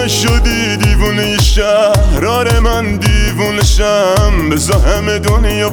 شدی دیوونه شهر، آره من دیوونشم. بذار همه دنیا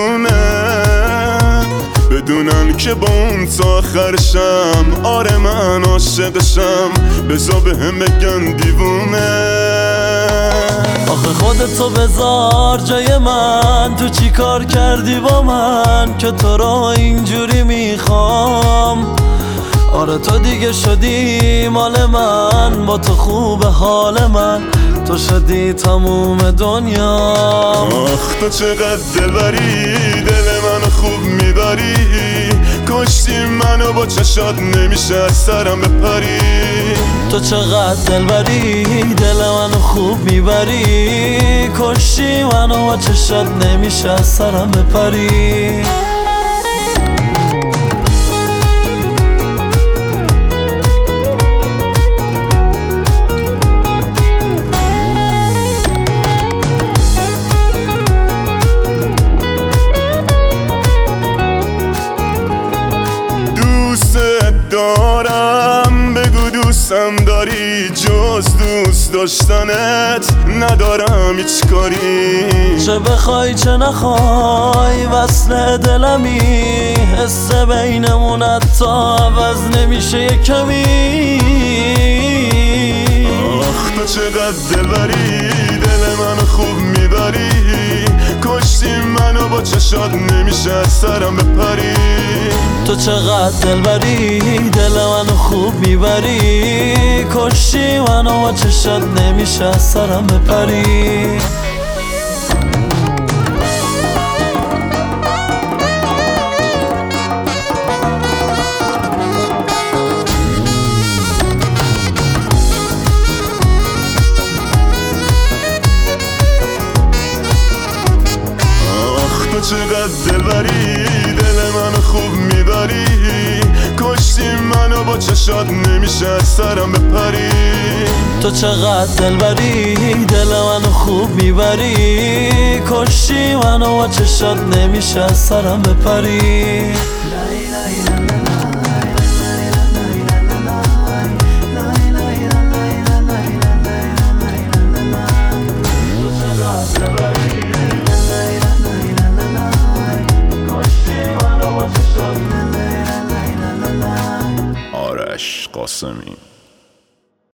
بدونن که با اون تا آخرشم. آره من عاشقشم، بذار به هم بگن دیوونه. آخه خودتو بذار جای من، تو چی کار کردی با من که تو رو اینجوری میخوام؟ آره تو دیگه شدی مال من، با تو خوب حال من، تو شدی تموم دنیا. آخ تو چقدر دلبری، دل منو خوب میبری. کشتی منو با چشات، نمیشه از سرم بپری. تو چقدر دلبری، دل منو خوب میبری. کشتی منو با چشات، نمیشه از سرم بپری. دارم بگو دوستم داری، جز دوست داشتنت ندارم هیچ کاری. چه بخوای چه نخوای وصل دلمی، حس بینمون حتی عوض نمیشه یه کمی. آخ تو چقدر دلبری، دل منو خوب میبری. کشتی منو با چشات، نمیشه از سرم بپری. تو چقدر دلبری، دل منو خوب میبری. کشتی منو با چشات، نمیشه از سرم بپری. تو چقدر دلبری، دل منو خوب میبری. کشتی منو با چشات، نمیشه از سرم بپری. تو چقدر دلبری، دل منو خوب میبری. کشتی منو با چشات، نمیشه از سرم بپری. آرش قاسمی.